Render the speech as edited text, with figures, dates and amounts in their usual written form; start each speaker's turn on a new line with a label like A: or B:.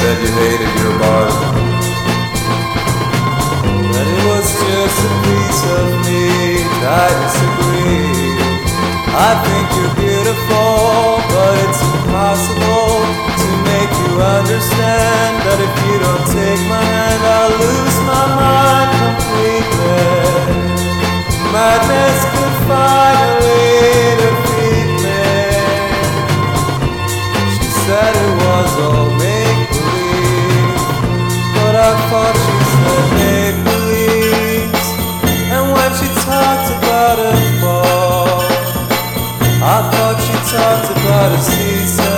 A: said you hated your barber, that it was just a piece of me. I disagree. I think you're beautiful, but it's impossible to make you understand that if you don't take my hand, I'll lose my mind completely. Madness could finally defeat me. She said it was all make-believe, but I thought she said make-believes. And when she talked about a fall, I thought she talked about a season.